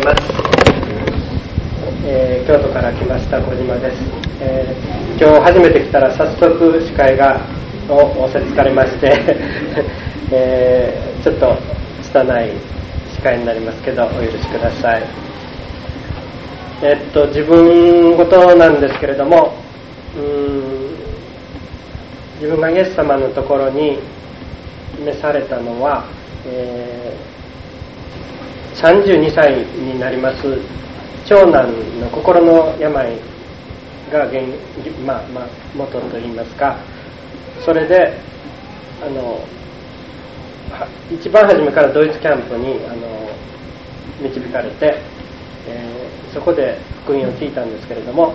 ます。京都から来ました小島です。今日初めて来たら早速司会を仰せつかれましてちょっと拙い司会になりますけどお許しください。自分事なんですけれども、自分がイエス様のところに召されたのは、32歳になります長男の心の病が元といいますか、それで一番初めからドイツキャンプに導かれて、そこで福音を聞いたんですけれども、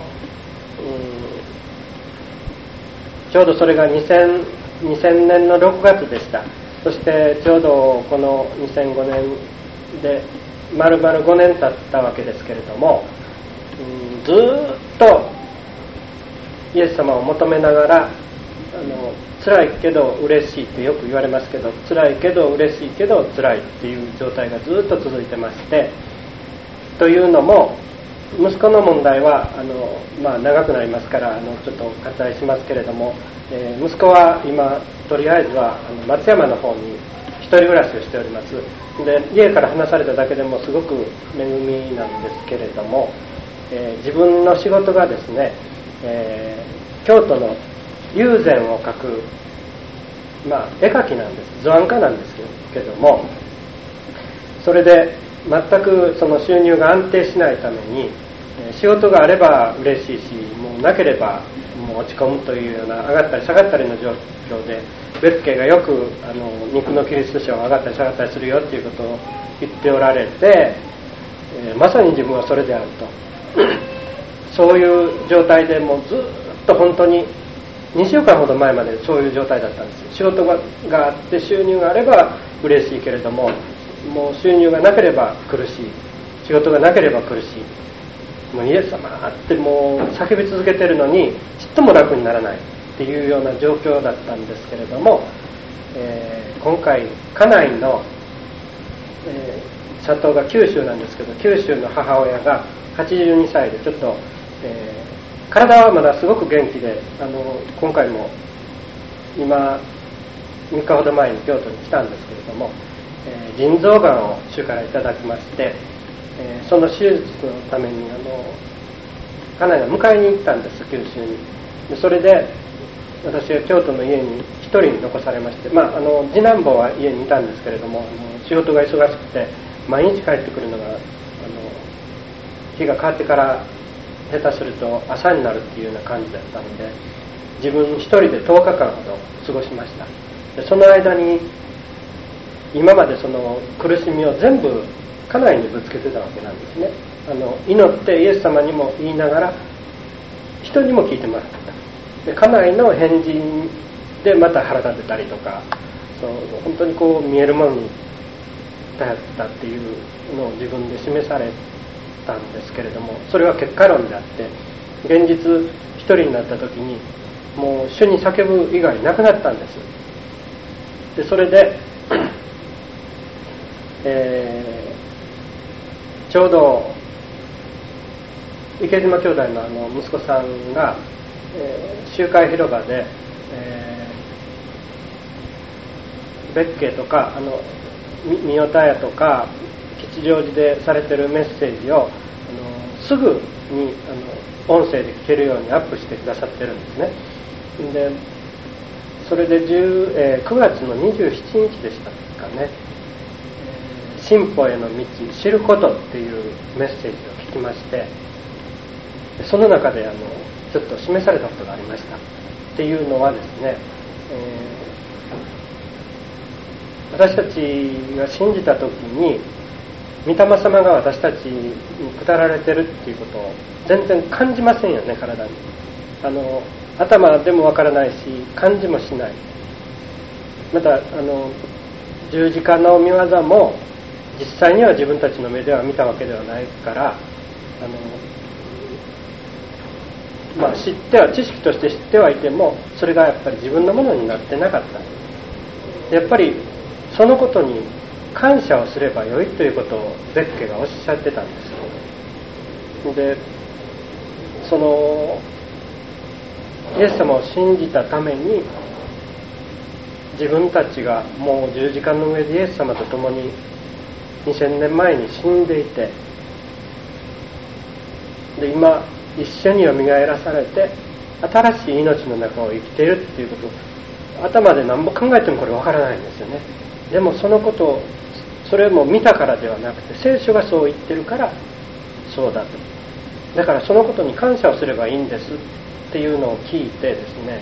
ちょうどそれが2000年の6月でした。そしてちょうどこの2005年で丸々5年経ったわけですけれども、ずっとイエス様を求めながら辛いけど嬉しいってよく言われますけど、辛いけど嬉しいけど辛いっていう状態がずっと続いてまして、というのも息子の問題は長くなりますからちょっと割愛しますけれども、息子は今とりあえずは松山の方に一人暮らしをしております。で、家から離されただけでもすごく恵みなんですけれども、自分の仕事がですね、京都の友禅を描く、絵描きなんです。図案家なんですけども、それで全くその収入が安定しないために、仕事があれば嬉しいし、もうなければもう落ち込むというような上がったり下がったりの状況で、別家がよく肉のキリスト者は上がったり下がったりするよっていうことを言っておられて、まさに自分はそれであるとそういう状態でもうずっと本当に2週間ほど前までそういう状態だったんです。仕事があって収入があれば嬉しいけれども、もう収入がなければ苦しい、仕事がなければ苦しい、もうイエス様ってもう叫び続けてるのにちっとも楽にならないっていうような状況だったんですけれども、今回家内の、社頭が九州なんですけど、九州の母親が82歳でちょっと、体はまだすごく元気で、今回も今3日ほど前に京都に来たんですけれども、腎臓がんを主からいただきまして、その手術のために家内が迎えに行ったんです、九州に。でそれで私は京都の家に一人残されまして、次男坊は家にいたんですけれども、仕事が忙しくて毎日帰ってくるのが日が変わってから下手すると朝になるっていうような感じだったので、自分一人で10日間ほど過ごしました。でその間に今までその苦しみを全部家内にぶつけてたわけなんですね。祈ってイエス様にも言いながら人にも聞いてもらってた。で家内の返事でまた腹立てたりとか、本当にこう見えるものに頼ったっていうのを自分で示されたんですけれども、それは結果論であって、現実一人になった時にもう主に叫ぶ以外なくなったんです。でそれでちょうど池島兄弟の息子さんが、集会広場で、別家とか三代田屋とか吉祥寺でされてるメッセージをすぐに音声で聞けるようにアップしてくださってるんですね。でそれで9月の27日でしたかね、進歩への道知ることっていうメッセージを聞きまして、その中でちょっと示されたことがありました。っていうのはですね、私たちが信じた時に御霊様が私たちに下られてるっていうことを全然感じませんよね、体に。頭でもわからないし感じもしない。また十字架の御業も実際には自分たちの目では見たわけではないから、知っては知識として知ってはいてもそれがやっぱり自分のものになってなかった。やっぱりそのことに感謝をすればよいということをゼッケがおっしゃってたんです。で、そのイエス様を信じたために、自分たちがもう十字架の上でイエス様と共に2000年前に死んでいて、で今一緒によみがえらされて新しい命の中を生きているっていうことを頭で何も考えてもこれわからないんですよね。でもそのことを、それも見たからではなくて、聖書がそう言ってるからそうだと。だからそのことに感謝をすればいいんですっていうのを聞いてですね、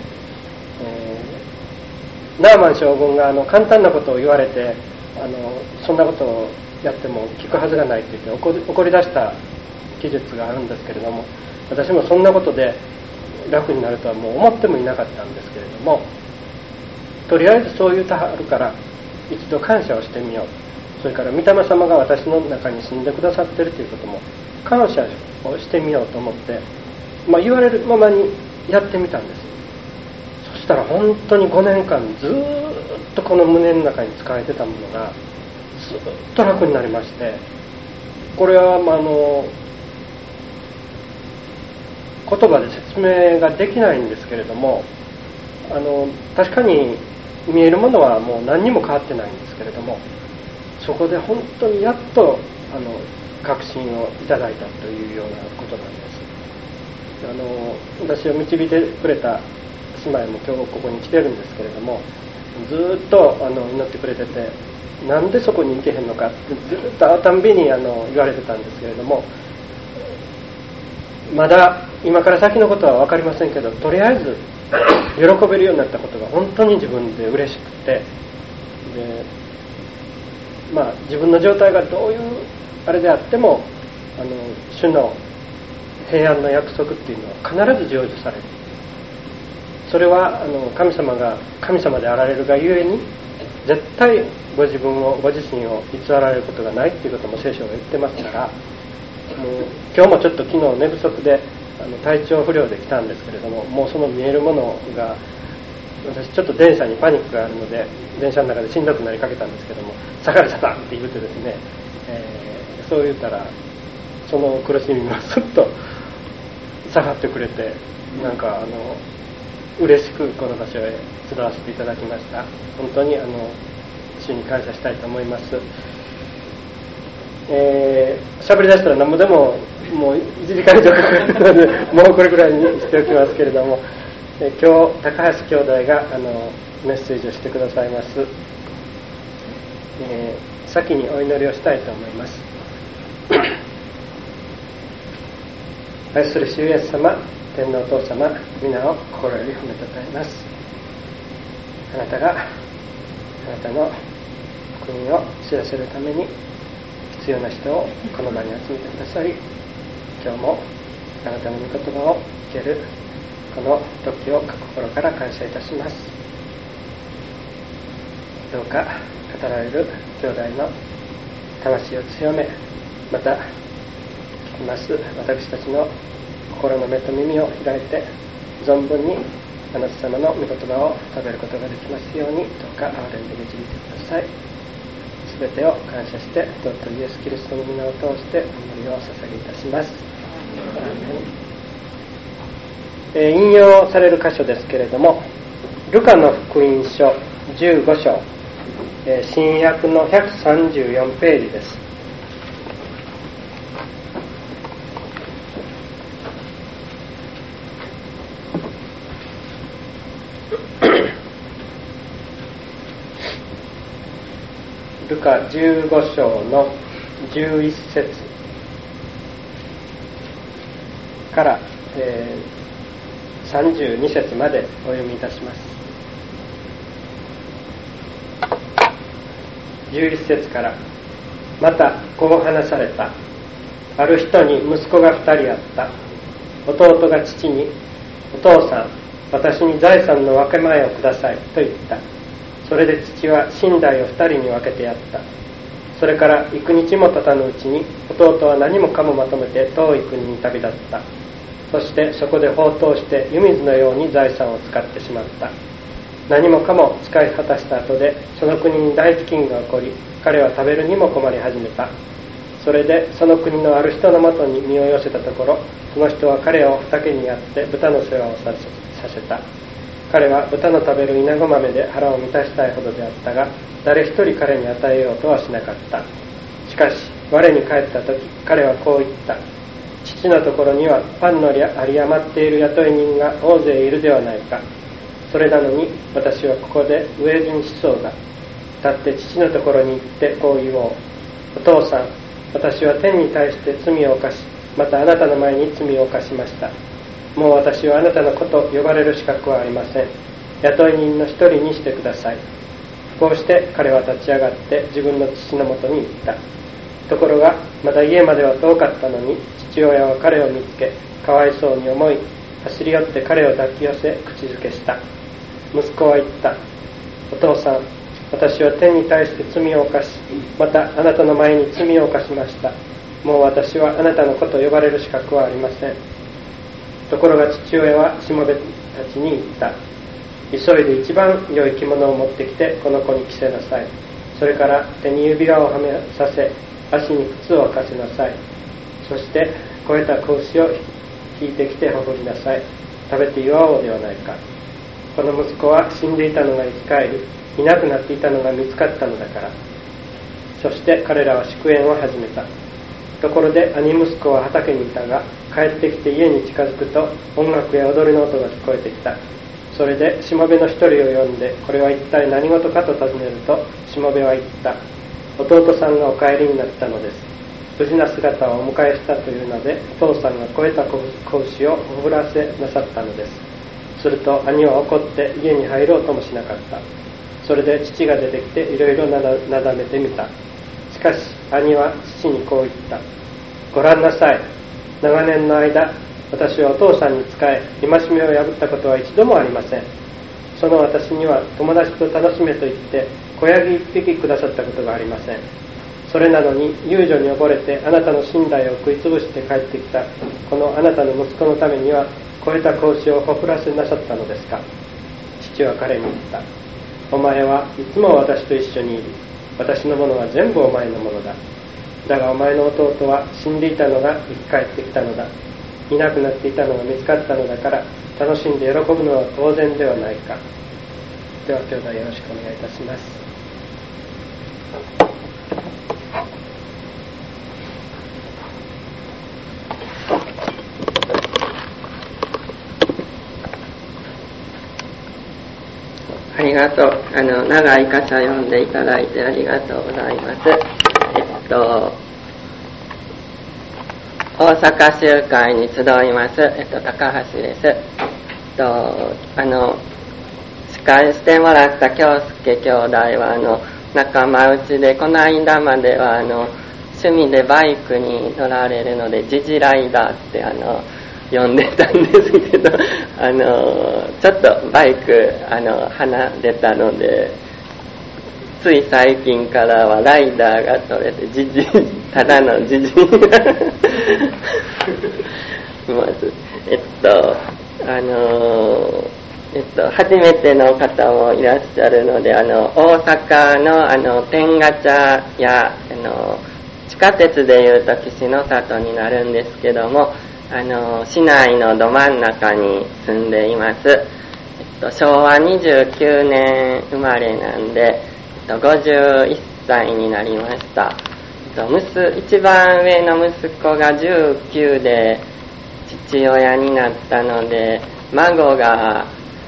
ナーマン将軍が簡単なことを言われて、そんなことをやっても聞くはずがないって言って怒り出した記述があるんですけれども、私もそんなことで楽になるとはもう思ってもいなかったんですけれども、とりあえずそう言うたはるから一度感謝をしてみよう。それから御霊様が私の中に住んでくださっているということも感謝をしてみようと思って、言われるままにやってみたんです。そしたら本当に5年間ずっとこの胸の中に使えてたものがずっと楽になりまして、これは言葉で説明ができないんですけれども、確かに見えるものはもう何にも変わってないんですけれども、そこで本当にやっと確信をいただいたというようなことなんです。私を導いてくれた姉妹も今日ここに来てるんですけれども、ずっと祈ってくれてて、なんでそこに行けへんのかってずっと会うたんびに言われてたんですけれども、まだ今から先のことは分かりませんけど、とりあえず喜べるようになったことが本当に自分で嬉しくて、で自分の状態がどういうあれであっても主の平安の約束っていうのは必ず成就される。それは神様が神様であられるがゆえに、絶対ご自身を偽られることがないっていうことも聖書が言ってますから、今日もちょっと昨日寝不足で体調不良で来たんですけれども、もうその見えるものが、私ちょっと電車にパニックがあるので電車の中でしんどくなりかけたんですけども、下がれサタンって言うてですね、そう言ったらその苦しみもすっと下がってくれて、なんか嬉しくこの場所へ集わせていただきました。本当に主に感謝したいと思います。喋り出したら何もでももう1時間以上かかるのでもうこれぐらいにしておきますけれども、今日高橋兄弟がメッセージをしてくださいます。先にお祈りをしたいと思います。愛する主イエス様、天皇お父様、皆を心より褒めたたえます。あなたがあなたの福音を知らせるために必要な人をこの場に集めてくださり、今日もあなたの御言葉を聞けるこの時を心から感謝いたします。どうか語られる兄弟の魂を強め、また聞きます私たちの心の目と耳を開いて、存分にあなた様の御言葉を食べることができますように、どうか憐れんで導いてください。すべてを感謝して、尊いイエスキリストの皆を通してお祈りを捧げいたします。引用される箇所ですけれども、ルカの福音書15章、新約の134ページです。ルカ15章の11節から、32節までお読みいたします。11節から、またこう話された。ある人に息子が2人あった。弟が父に、お父さん、私に財産の分け前をくださいと言った。それで父は身代を2人に分けてやった。それから幾日も経たぬうちに、弟は何もかもまとめて遠い国に旅立った。そしてそこで放蕩して湯水のように財産を使ってしまった。何もかも使い果たした後で、その国に大飢饉が起こり、 彼は食べるにも困り始めた。それでその国のある人のもとに身を寄せたところ、その人は彼を畑にやって豚の世話をさせた。彼は豚の食べるイナゴ豆で腹を満たしたいほどであったが、誰一人彼に与えようとはしなかった。しかし我に帰った時、彼はこう言った。父のところにはパンの有り余っている雇い人が大勢いるではないか。それなのに私はここで飢え死にしそうだ。立って父のところに行ってこう言おう。お父さん、私は天に対して罪を犯し、またあなたの前に罪を犯しました。もう私はあなたの子と呼ばれる資格はありません。雇い人の一人にしてください。こうして彼は立ち上がって自分の父のもとに行った。ところがまだ家までは遠かったのに、父親は彼を見つけ、かわいそうに思い、走り寄って彼を抱き寄せ口づけした。息子は言った。お父さん、私は天に対して罪を犯し、またあなたの前に罪を犯しました。もう私はあなたの子と呼ばれる資格はありません。ところが父親はしもべたちに言った。急いで一番良い着物を持ってきてこの子に着せなさい。それから手に指輪をはめさせ、足に靴を履かせなさい。そして肥えた子牛を引いてきてほふりなさい。食べて祝おうではないか。この息子は死んでいたのが生き返り、いなくなっていたのが見つかったのだから。そして彼らは祝宴を始めた。ところで兄息子は畑にいたが、帰ってきて家に近づくと音楽や踊りの音が聞こえてきた。それでしもべの一人を呼んで、これは一体何事かと尋ねると、しもべは言った。弟さんがお帰りになったのです。無事な姿をお迎えしたというので、お父さんが肥えた子牛をほふらせなさったのです。すると兄は怒って家に入ろうともしなかった。それで父が出てきていろいろなだめてみた。しかし兄は父にこう言った。ご覧なさい。長年の間、私はお父さんに仕え、戒めを破ったことは一度もありません。その私には友達と楽しめと言って子ヤギ一匹くださったことがありません。それなのに遊女に溺れてあなたの身代を食いつぶして帰ってきたこのあなたの息子のためには肥えた子牛をほふらせなさったのですか。父は彼に言った。お前はいつも私と一緒にいる。私のものは全部お前のものだ。だがお前の弟は死んでいたのが生き返ってきたのだ。いなくなっていたのが見つかったのだから楽しんで喜ぶのは当然ではないか。では兄弟よろしくお願いいたします。 ありがとう。長い箇所読んでいただいてありがとうございます。大阪集会に集います、高橋です。司会してもらった京介兄弟は仲間内で、この間までは趣味でバイクに乗られるのでジジライダーって呼んでたんですけど、ちょっとバイク離れたので、つい最近からはライダーが取れてただのジジイまず初めての方もいらっしゃるので、大阪の天下茶や地下鉄でいうと岸の里になるんですけども、市内のど真ん中に住んでいます。昭和29年生まれなんで、51歳になりました。一番上の息子が19で父親になったので、孫が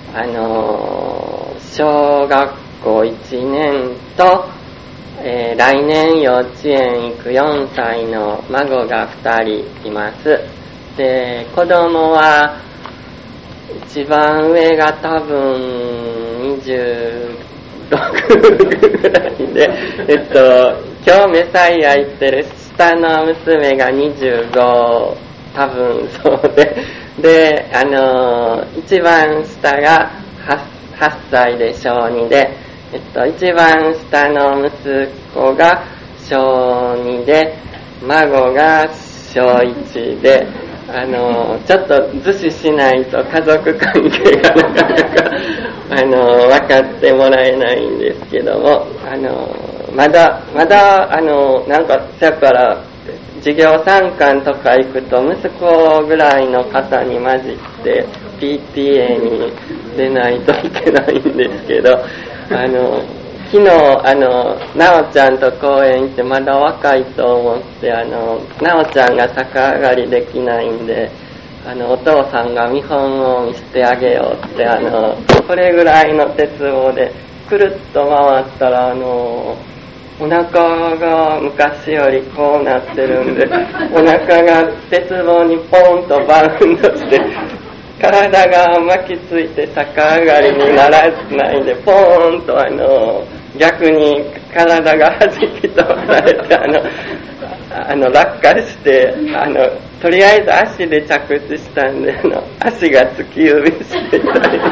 小学校1年と、来年幼稚園行く4歳の孫が2人います。で、子供は一番上が多分26ぐらいで、今日メサイア行ってる下の娘が25、多分そうで、一番下が 8歳で小2で、一番下の息子が小2で、孫が小1で、ちょっと図示しないと家族関係がなかなか分かってもらえないんですけども、 まだなんかだから授業参観とか行くと息子ぐらいの方に混じって PTA に出ないといけないんですけど、昨日なおちゃんと公園行ってまだ若いと思ってなおちゃんが逆上がりできないんでお父さんが見本を見せてあげようってこれぐらいの鉄棒でくるっと回ったらお腹が昔よりこうなってるんでお腹が鉄棒にポンとバウンドして体が巻きついて逆上がりにならないでポーンと逆に体が弾き飛ばされて落下してとりあえず足で着地したんで足が突き指してたり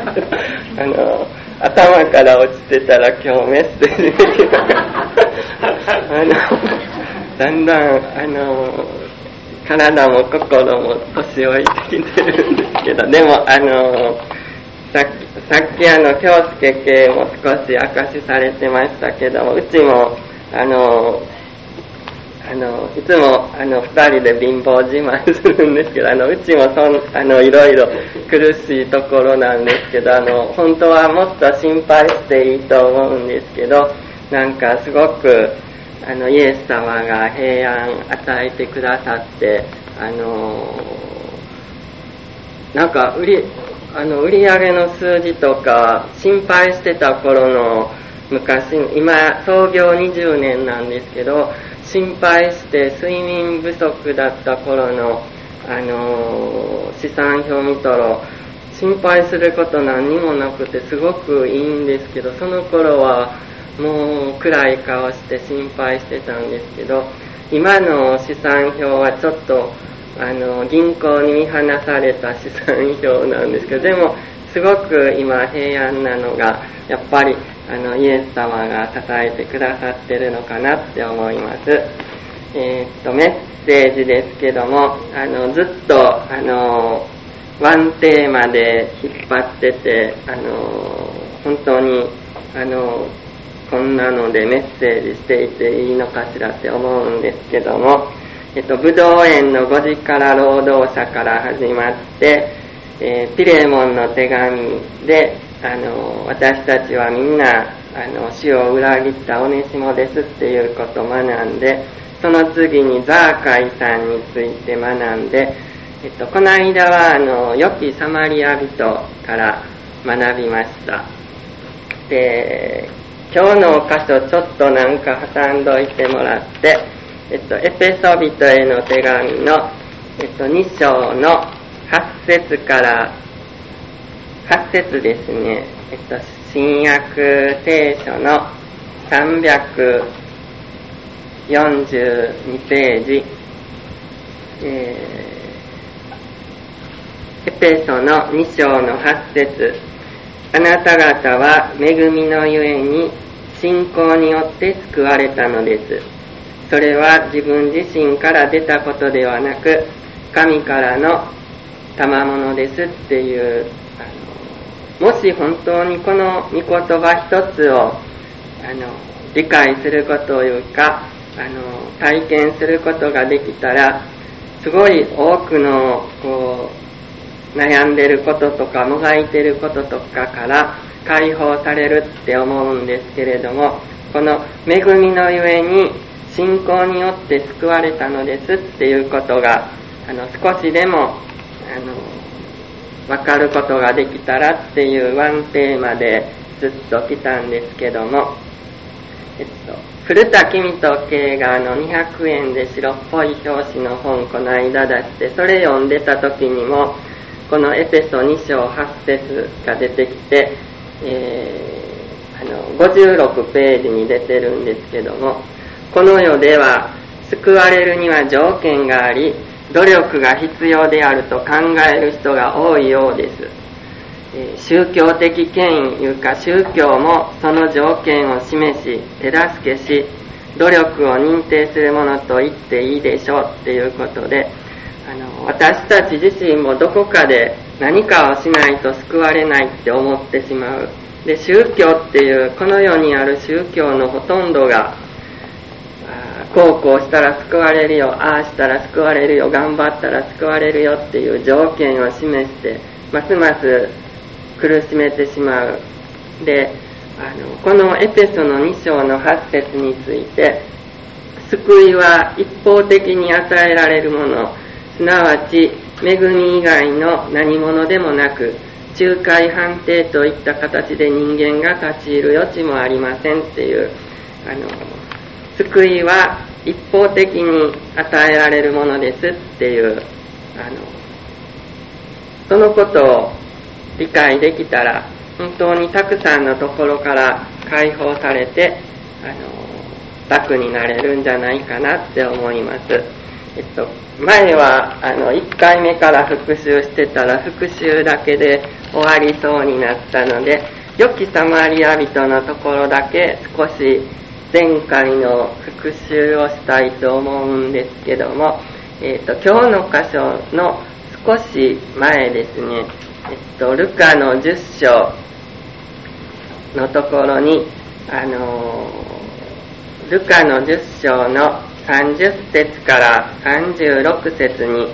頭から落ちてたら今日メッセージできなかっただんだん体も心も年老いてきてるんですけど、でもさっき京介系も少し明かしされてましたけども、うちもいつも2人で貧乏自慢するんですけどうちもいろいろ苦しいところなんですけど本当はもっと心配していいと思うんですけど、なんかすごくイエス様が平安与えてくださってなんか売上の数字とか心配してた頃の昔今創業20年なんですけど心配して睡眠不足だった頃の資産表見たら心配すること何にもなくてすごくいいんですけど、その頃はもう暗い顔して心配してたんですけど、今の資産表はちょっと銀行に見放された資産表なんですけど、でもすごく今平安なのがやっぱりイエス様が支えてくださってるのかなって思います。メッセージですけどもずっとワンテーマで引っ張ってて本当にこんなのでメッセージしていていいのかしらって思うんですけども、ぶどう園の5時から労働者から始まって、ピレモンの手紙で私たちはみんな主を裏切ったオネシモですっていうことを学んで、その次にザーカイさんについて学んで、この間は良きサマリア人から学びました。で今日の箇所ちょっとなんか挟んどいてもらって、エペソビトへの手紙の、2章の8節から8節ですね。新約聖書の342ページ、エペソの2章の8節、あなた方は恵みのゆえに信仰によって救われたのです。それは自分自身から出たことではなく神からの賜物ですっていう、もし本当にこの御言葉一つを理解することというか体験することができたら、すごい多くの悩んでることとかもがいてることとかから解放されるって思うんですけれども、この恵みのゆえに信仰によって救われたのですっていうことが少しでも分かることができたらっていうワンテーマでずっと来たんですけども、古田君と圭が200円で白っぽい表紙の本この間出して、それ読んでた時にもこのエペソ2章8節が出てきて、56ページに出てるんですけども、この世では救われるには条件があり努力が必要であると考える人が多いようです。宗教的権威いうか宗教もその条件を示し手助けし努力を認定するものと言っていいでしょうっていうことで、私たち自身もどこかで何かをしないと救われないって思ってしまう。 で、宗教っていうこの世にある宗教のほとんどがこうしたら救われるよ、ああしたら救われるよ、頑張ったら救われるよっていう条件を示してますます苦しめてしまう。で、このエペソの2章の8節について、救いは一方的に与えられるもの、すなわち恵み以外の何者でもなく、仲介判定といった形で人間が立ち入る余地もありませんっていう、救いは一方的に与えられるものですっていう、そのことを理解できたら、本当にたくさんのところから解放されて、楽になれるんじゃないかなって思います。前は1回目から復習してたら復習だけで終わりそうになったので、良きサマリア人のところだけ少し前回の復習をしたいと思うんですけども、今日の箇所の少し前ですね、ルカの10章のところに、ルカの10章の30節から36節に、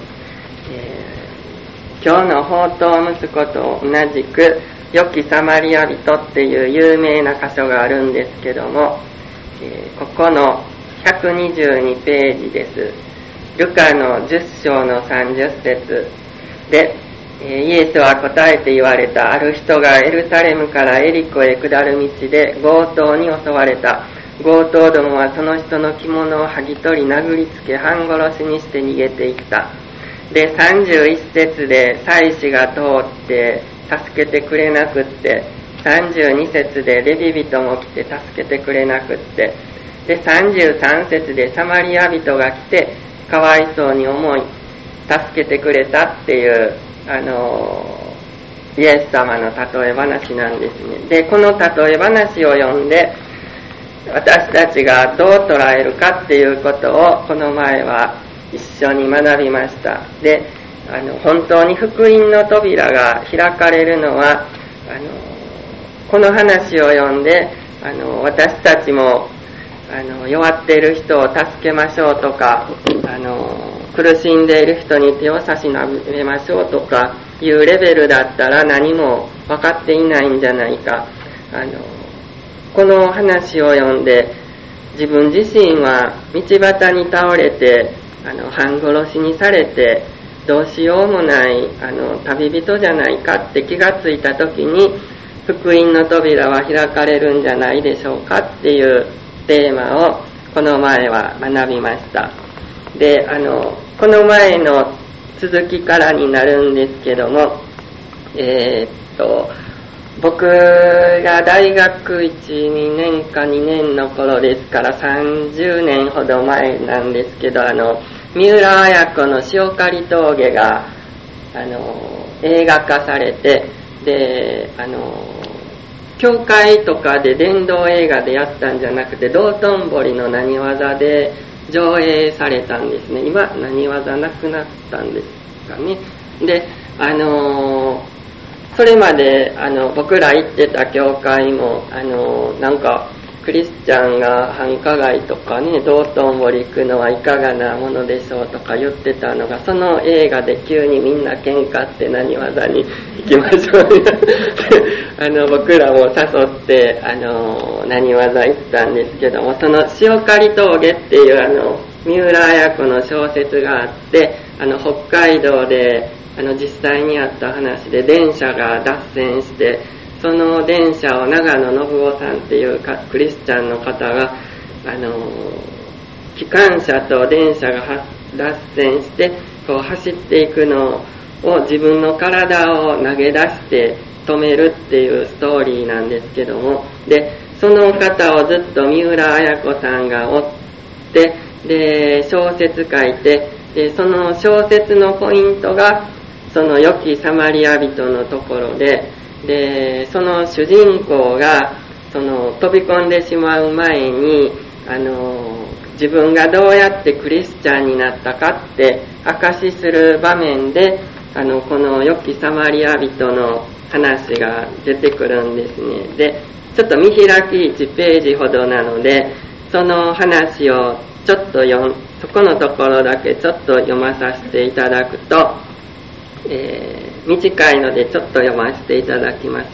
今日の放蕩息子と同じく良きサマリア人っていう有名な箇所があるんですけども、ここの122ページです。ルカの10章の30節で、イエスは答えて言われた。ある人がエルサレムからエリコへ下る道で強盗に襲われた。強盗どもはその人の着物を剥ぎ取り殴りつけ半殺しにして逃げていった。で、31節で祭司が通って助けてくれなくって、32節でレビ人も来て助けてくれなくって、で33節でサマリア人が来てかわいそうに思い助けてくれたっていうイエス様の例え話なんですね。で、この例え話を読んで私たちがどう捉えるかっていうことをこの前は一緒に学びました。で、本当に福音の扉が開かれるのはこの話を読んで私たちも弱っている人を助けましょうとか苦しんでいる人に手を差し伸べましょうとかいうレベルだったら何も分かっていないんじゃないか。この話を読んで自分自身は道端に倒れて半殺しにされてどうしようもない旅人じゃないかって気がついた時に福音の扉は開かれるんじゃないでしょうかっていうテーマをこの前は学びました。で、この前の続きからになるんですけども、僕が大学1、2年か2年の頃ですから30年ほど前なんですけど、三浦綾子の塩刈峠が映画化されて、で教会とかで殿堂映画でやったんじゃなくて道頓堀の何技で上映されたんですね。今何技なくなったんですかね。でそれまで僕ら行ってた教会もなんかクリスチャンが繁華街とかね道頓堀行くのはいかがなものでしょうとか言ってたのが、その映画で急にみんな喧嘩って何技に行きましょう僕らも誘って何技行ったんですけども、その塩刈峠っていう三浦綾子の小説があって、北海道で実際にあった話で電車が脱線して、その電車を長野信夫さんっていうクリスチャンの方が機関車と電車が脱線してこう走っていくのを自分の体を投げ出して止めるっていうストーリーなんですけども、でその方をずっと三浦綾子さんが追って、で小説書いて、でその小説のポイントがその良きサマリア人のところで、その主人公が飛び込んでしまう前に自分がどうやってクリスチャンになったかって証しする場面でこの良きサマリア人の話が出てくるんですね。で、ちょっと見開き1ページほどなので、その話をちょっとそこのところだけちょっと読まさせていただくと、短いのでちょっと読ませていただきます。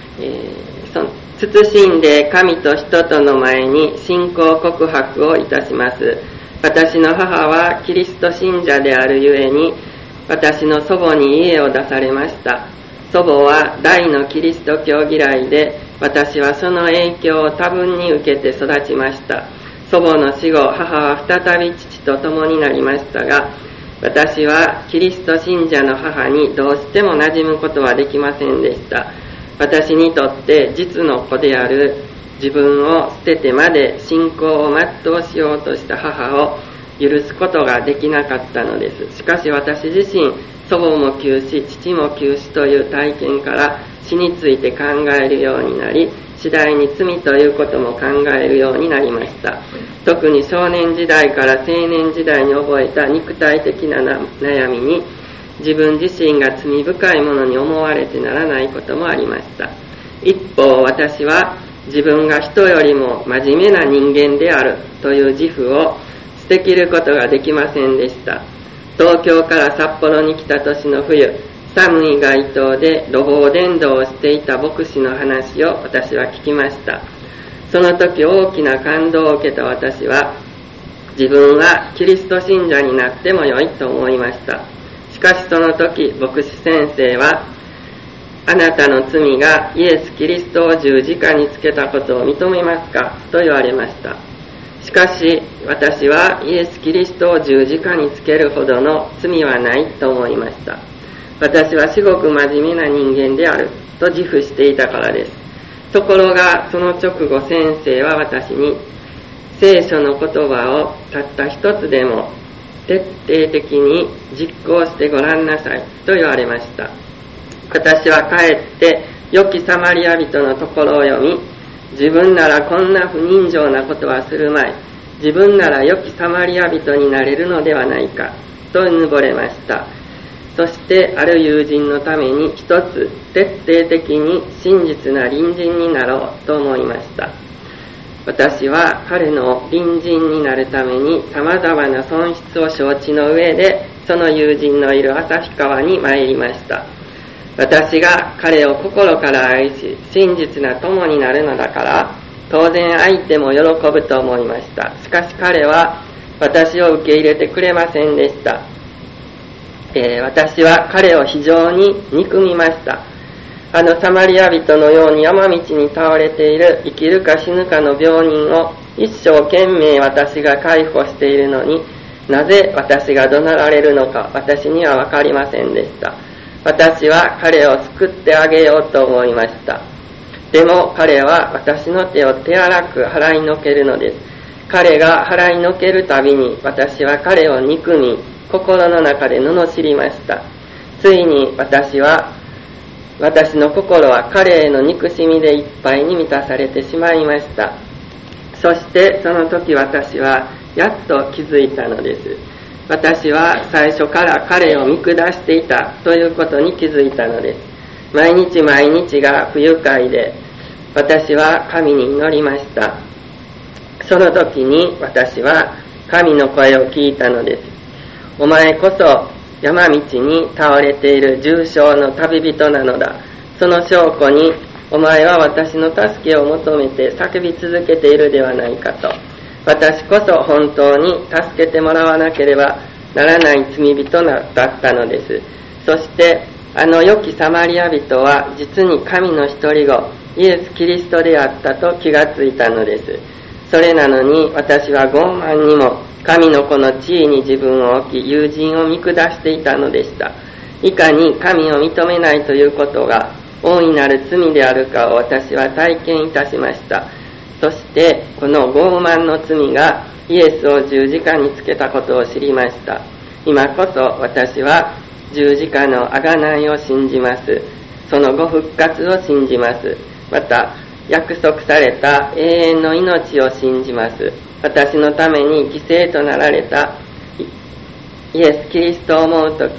謹んで神と人との前に信仰告白をいたします。私の母はキリスト信者であるゆえに、私の祖母に家を出されました。祖母は大のキリスト教嫌いで、私はその影響を多分に受けて育ちました。祖母の死後、母は再び父と共になりましたが、私はキリスト信者の母にどうしても馴染むことはできませんでした。私にとって実の子である自分を捨ててまで信仰を全うしようとした母を許すことができなかったのです。しかし私自身、祖母も急死、父も急死という体験から死について考えるようになり、次第に罪ということも考えるようになりました。特に少年時代から青年時代に覚えた肉体的な悩みに、自分自身が罪深いものに思われてならないこともありました。一方、私は自分が人よりも真面目な人間であるという自負を捨てきることができませんでした。東京から札幌に来た年の冬、寒い街頭で路傍伝道をしていた牧師の話を私は聞きました。その時大きな感動を受けた私は、自分はキリスト信者になってもよいと思いました。しかしその時、牧師先生は、あなたの罪がイエス・キリストを十字架につけたことを認めますかと言われました。しかし私はイエス・キリストを十字架につけるほどの罪はないと思いました。私は至極真面目な人間であると自負していたからです。ところがその直後、先生は私に、聖書の言葉をたった一つでも徹底的に実行してごらんなさいと言われました。私は帰って良きサマリア人のところを読み、自分ならこんな不人情なことはするまい、自分なら良きサマリア人になれるのではないかとうぬぼれました。そしてある友人のために一つ徹底的に真実な隣人になろうと思いました。私は彼の隣人になるために様々な損失を承知の上で、その友人のいる旭川に参りました。私が彼を心から愛し、真実な友になるのだから、当然相手も喜ぶと思いました。しかし彼は私を受け入れてくれませんでした。私は彼を非常に憎みました。あのサマリア人のように山道に倒れている生きるか死ぬかの病人を一生懸命私が介護しているのに、なぜ私が怒鳴られるのか私には分かりませんでした。私は彼を救ってあげようと思いました。でも彼は私の手を手荒く払いのけるのです。彼が払いのけるたびに私は彼を憎み、心の中で罵りました。ついに私の心は彼への憎しみでいっぱいに満たされてしまいました。そしてその時私はやっと気づいたのです。私は最初から彼を見下していたということに気づいたのです。毎日毎日が不愉快で、私は神に祈りました。その時に私は神の声を聞いたのです。お前こそ山道に倒れている重傷の旅人なのだ。その証拠にお前は私の助けを求めて叫び続けているではないかと。私こそ本当に助けてもらわなければならない罪人だったのです。そしてあの良きサマリア人は実に神の一人子イエス・キリストであったと気がついたのです。それなのに私は傲慢にも神の子の地位に自分を置き、友人を見下していたのでした。いかに神を認めないということが大いなる罪であるかを私は体験いたしました。そしてこの傲慢の罪がイエスを十字架につけたことを知りました。今こそ私は十字架の贖いを信じます。そのご復活を信じます。また約束された永遠の命を信じます。私のために犠牲となられたイエス・キリストを思うとき、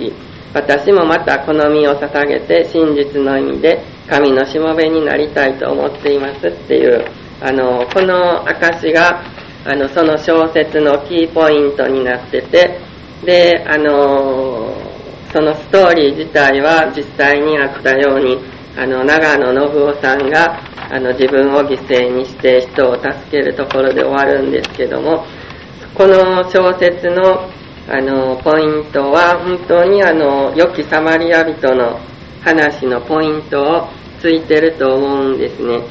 私もまたこの身を捧げて真実の意味で神のしもべになりたいと思っていますっていう、この証がその小説のキーポイントになってて、で、そのストーリー自体は実際にあったように長野信夫さんが自分を犠牲にして人を助けるところで終わるんですけども、この小説のポイントは本当に良きサマリア人の話のポイントをついてると思うんですね。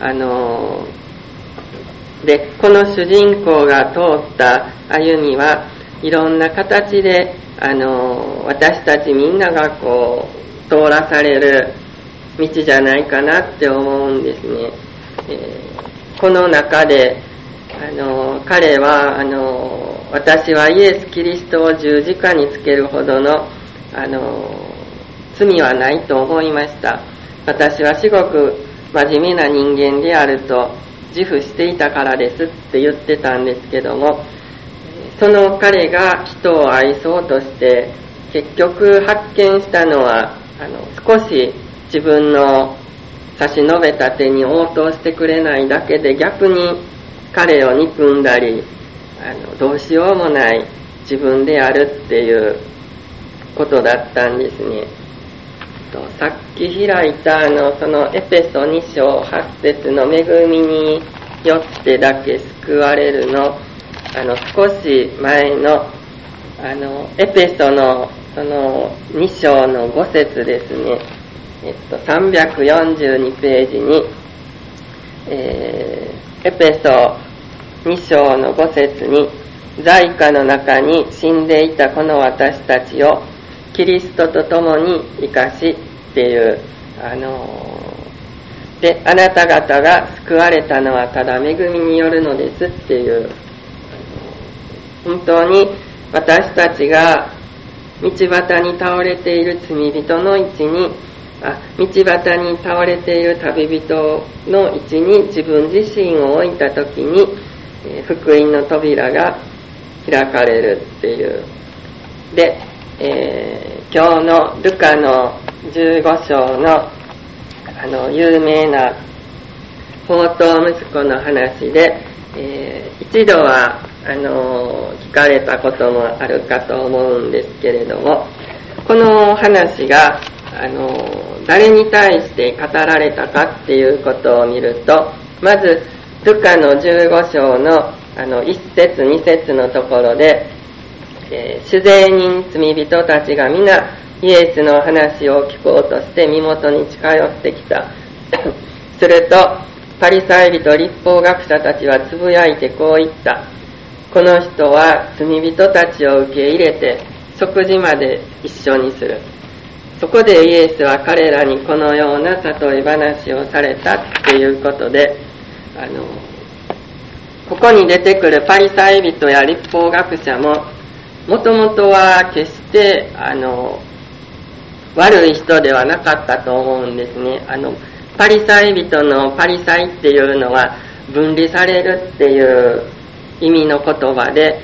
で、この主人公が通った歩みはいろんな形で私たちみんながこう通らされる道じゃないかなって思うんですね。この中で彼は私はイエス・キリストを十字架につけるほどの罪はないと思いました。私は至極真面目な人間であると自負していたからですって言ってたんですけども、その彼が人を愛そうとして結局発見したのは少し自分の差し伸べた手に応答してくれないだけで、逆に彼を憎んだりどうしようもない自分であるっていうことだったんですね。さっき開いたそのエペソ2章8節の恵みによってだけ救われるの少し前のエペソのその2章の5節ですね。342ページに、エペソ2章の5節に、罪禍の中に死んでいたこの私たちをキリストと共に生かしっていうで、あなた方が救われたのはただ恵みによるのですっていう、本当に私たちが道端に倒れている罪人の位置に、道端に倒れている旅人の位置に自分自身を置いたときに、福音の扉が開かれるっていう。で、今日のルカの15章の有名な放蕩息子の話で、一度は聞かれたこともあるかと思うんですけれども、この話が誰に対して語られたかっていうことを見ると、まずルカの15章の1節2節のところで、主税人罪人たちが皆イエスの話を聞こうとして身元に近寄ってきた。するとパリサイ人律法学者たちはつぶやいてこう言った。この人は罪人たちを受け入れて食事まで一緒にする。そこでイエスは彼らにこのような例え話をされたっていうことで、ここに出てくるパリサイ人や律法学者ももともとは決して悪い人ではなかったと思うんですね。パリサイ人のパリサイっていうのは分離されるっていう意味の言葉で、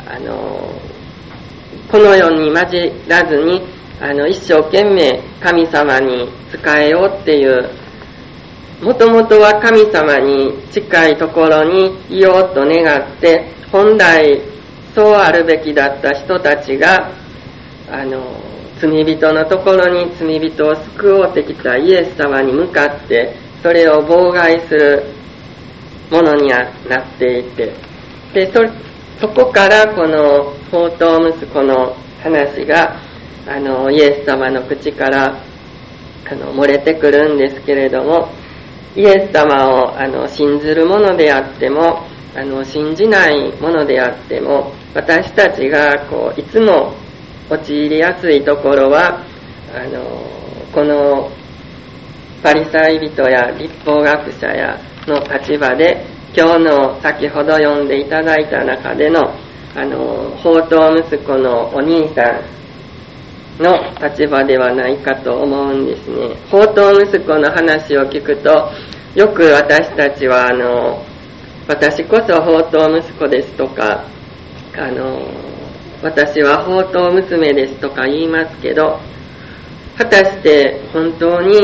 この世に混じらずに一生懸命神様に仕えようっていう、もともとは神様に近いところにいようと願って、本来そうあるべきだった人たちが罪人のところに罪人を救おうってきたイエス様に向かってそれを妨害するものになっていて、で そこからこの放蕩息子の話がイエス様の口から漏れてくるんですけれども、イエス様を信ずるものであっても信じないものであっても、私たちがいつも陥りやすいところはこのパリサイ人や律法学者やの立場で、今日の先ほど読んでいただいた中での放蕩息子のお兄さんの立場ではないかと思うんですね。放蕩息子の話を聞くと、よく私たちは私こそ放蕩息子ですとか私は放蕩娘ですとか言いますけど、果たして本当に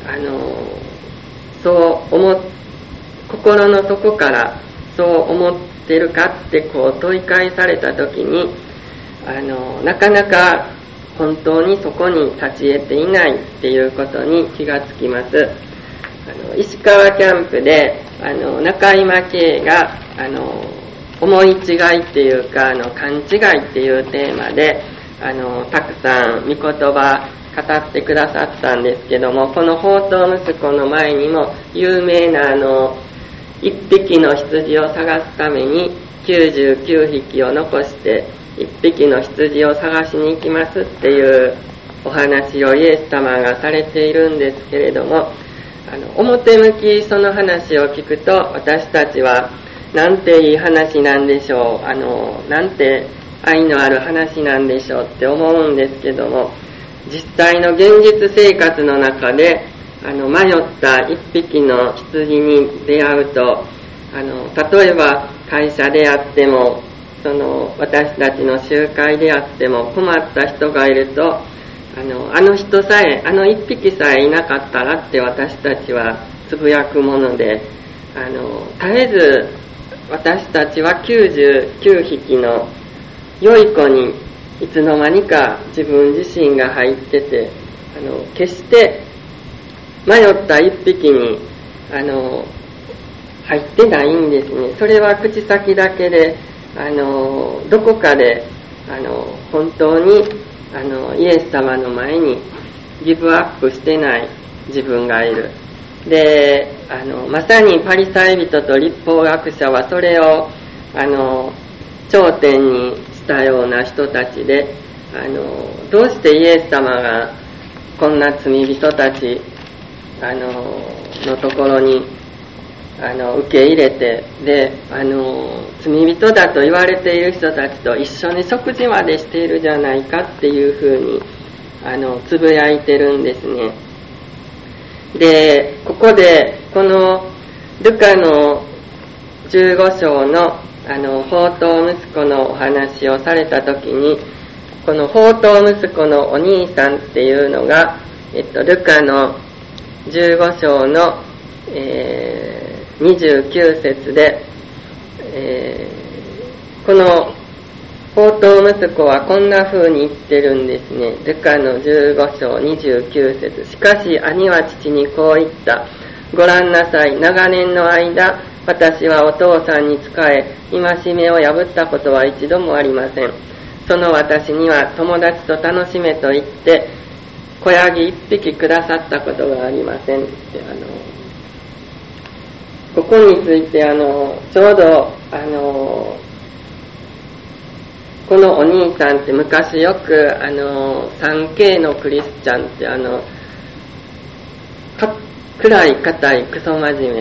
心の底からそう思ってるかって問い返された時になかなか本当にそこに立ち得ていないっていうことに気がつきます。石川キャンプで中今圭が思い違いっていうか勘違いっていうテーマでたくさん御言葉語ってくださったんですけども、この放蕩息子の前にも有名な一匹の羊を探すために99匹を残して一匹の羊を探しに行きますっていうお話をイエス様がされているんですけれども、表向きその話を聞くと私たちはなんていい話なんでしょう、なんて愛のある話なんでしょうって思うんですけども、実際の現実生活の中で迷った一匹の羊に出会うと例えば会社であっても私たちの集会であっても困った人がいると人さえ一匹さえいなかったらって私たちはつぶやくもので絶えず私たちは99匹の良い子にいつの間にか自分自身が入ってて決して迷った一匹に入ってないんですね。それは口先だけでどこかで本当にイエス様の前にギブアップしてない自分がいる。でまさにパリサイ人と律法学者はそれを頂点にしたような人たちでどうしてイエス様がこんな罪人たちのところに受け入れてで罪人だと言われている人たちと一緒に食事までしているじゃないかっていうふうにつぶやいてるんですね。でここでこのルカの15章の放蕩息子のお話をされた時にこの放蕩息子のお兄さんっていうのが、ルカの15章の、29節で、この放蕩息子はこんな風に言ってるんですね。ルカの15章29節。しかし兄は父にこう言った。ご覧なさい、長年の間私はお父さんに仕え戒めを破ったことは一度もありません。その私には友達と楽しめと言って子ヤギ一匹くださったことがありませんってここについてちょうどこのお兄さんって昔よく3K のクリスチャンって暗い硬いクソ真面目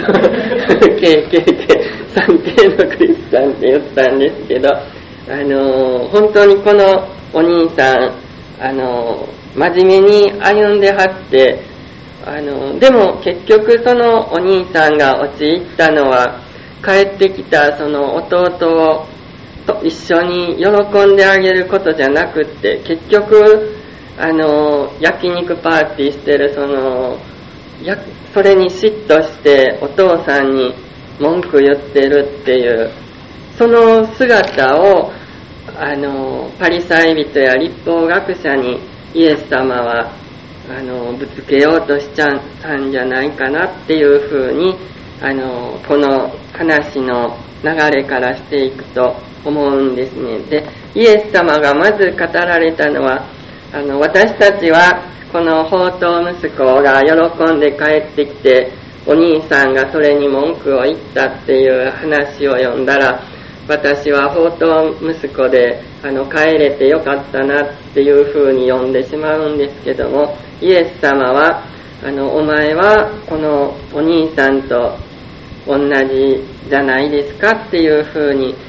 3K のクリスチャンって言ったんですけど本当にこのお兄さん真面目に歩んではってでも結局そのお兄さんが陥ったのは帰ってきたその弟と一緒に喜んであげることじゃなくって結局焼肉パーティーしてるそれに嫉妬してお父さんに文句言ってるっていうその姿をパリサイ人や律法学者にイエス様はぶつけようとしちゃったんじゃないかなっていうふうにこの話の流れからしていくと思うんですね。でイエス様がまず語られたのは私たちはこの放蕩息子が喜んで帰ってきてお兄さんがそれに文句を言ったっていう話を読んだら私は放蕩息子で帰れてよかったなっていうふうに読んでしまうんですけどもイエス様はお前はこのお兄さんと同じじゃないですかっていうふうに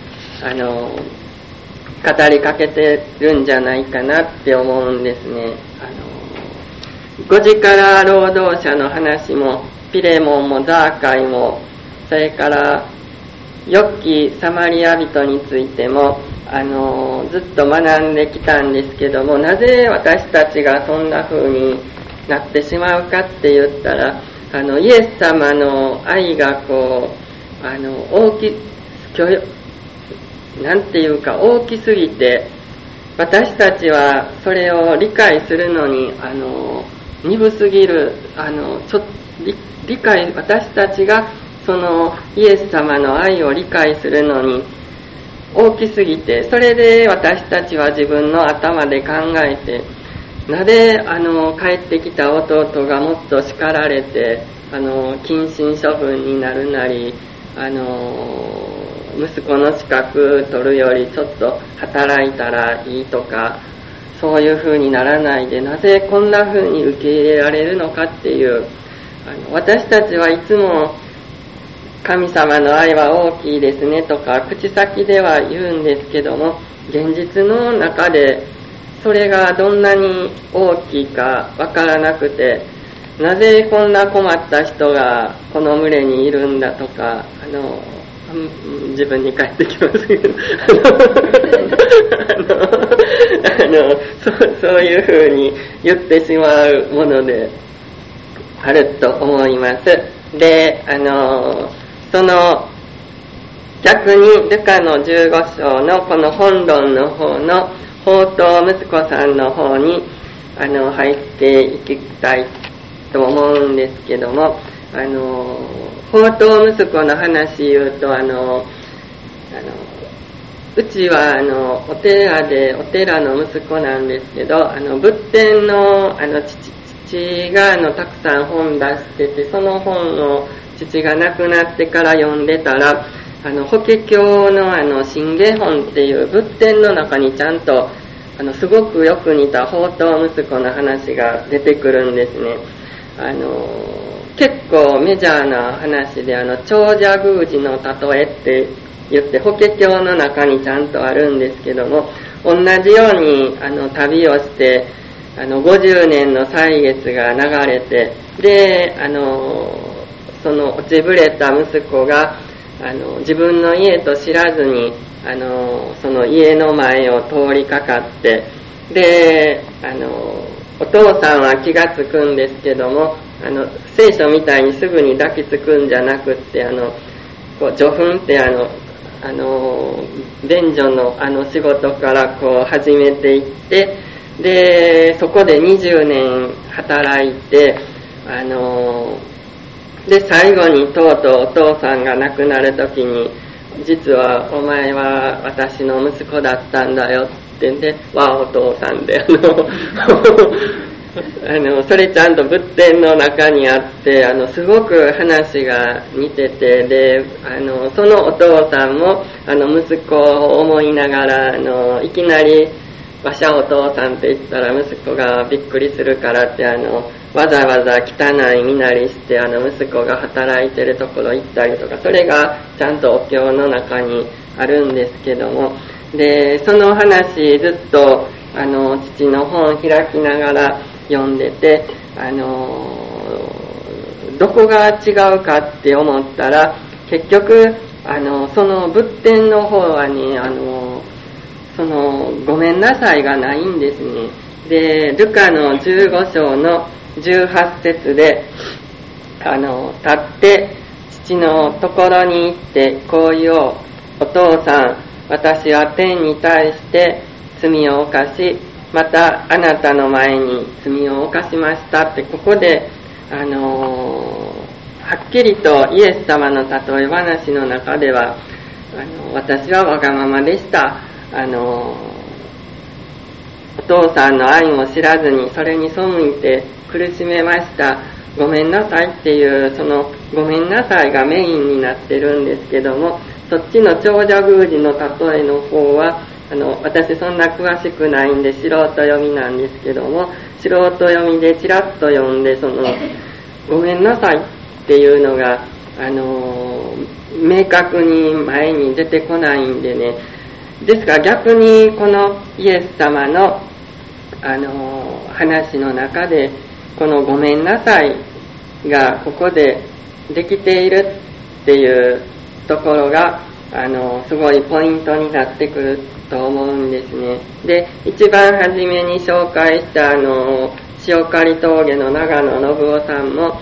語りかけてるんじゃないかなって思うんですね。5時から労働者の話もピレモンもザーカイもそれから良きサマリア人についてもずっと学んできたんですけども、なぜ私たちがそんな風になってしまうかって言ったら、イエス様の愛がなんていうか大きすぎて、私たちはそれを理解するのに鈍すぎる、私たちがそのイエス様の愛を理解するのに大きすぎて、それで私たちは自分の頭で考えて、なぜ帰ってきた弟がもっと叱られて謹慎処分になるなり、息子の資格取るよりちょっと働いたらいいとか、そういう風にならないで、なぜこんな風に受け入れられるのかっていう、私たちはいつも神様の愛は大きいですねとか口先では言うんですけども、現実の中でそれがどんなに大きいかわからなくて、なぜこんな困った人がこの群れにいるんだとか、自分に返ってきますけどそういうふうに言ってしまうものであると思います。で、その逆にルカの15章のこの本論の方の宝刀息子さんの方に入っていきたいと思うんですけども、宝刀息子の話言うと、うちはお寺の息子なんですけど、仏典の父がたくさん本出してて、その本を父が亡くなってから読んでたら、法華経の信玄本っていう仏典の中にちゃんとすごくよく似た宝刀息子の話が出てくるんですね。結構メジャーな話で、長者宮司の例えって言って法華経の中にちゃんとあるんですけども、同じように旅をして50年の歳月が流れて、でその落ちぶれた息子が自分の家と知らずにその家の前を通りかかって、でお父さんは気がつくんですけども、聖書みたいにすぐに抱きつくんじゃなくって、叙墳って便所の仕事から始めていって、でそこで20年働いて、で最後にとうとうお父さんが亡くなる時に、実はお前は私の息子だったんだよってんで、お父さんでそれちゃんと仏典の中にあって、すごく話が似てて、でそのお父さんも息子を思いながらいきなりわしゃお父さんって言ったら息子がびっくりするからってわざわざ汚い身なりして息子が働いてるところ行ったりとか、それがちゃんとお経の中にあるんですけども、でその話ずっと父の本を開きながら読んでて、どこが違うかって思ったら、結局その仏典の方はね、そのごめんなさいがないんですね。でルカの15章の18節で立って父のところに行ってこう言おう、お父さん、私は天に対して罪を犯し、またあなたの前に罪を犯しましたって、ここではっきりとイエス様の例え話の中では私はわがままでした、お父さんの愛も知らずにそれに背いて苦しめました、ごめんなさいっていう、そのごめんなさいがメインになってるんですけども、そっちの長者宮司の例えの方は私そんな詳しくないんで素人読みなんですけども、素人読みでちらっと読んで、そのごめんなさいっていうのが明確に前に出てこないんでね、ですから逆にこのイエス様の話の中でこのごめんなさいがここでできているっていうところがすごいポイントになってくると思うんですね。で、一番初めに紹介した塩刈峠の長野信夫さんも、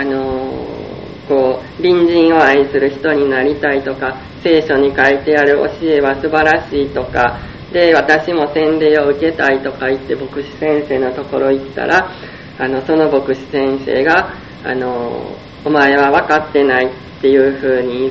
隣人を愛する人になりたいとか、聖書に書いてある教えは素晴らしいとか、で、私も洗礼を受けたいとか言って牧師先生のところ行ったら、その牧師先生が、お前は分かってないっていうふうに言って、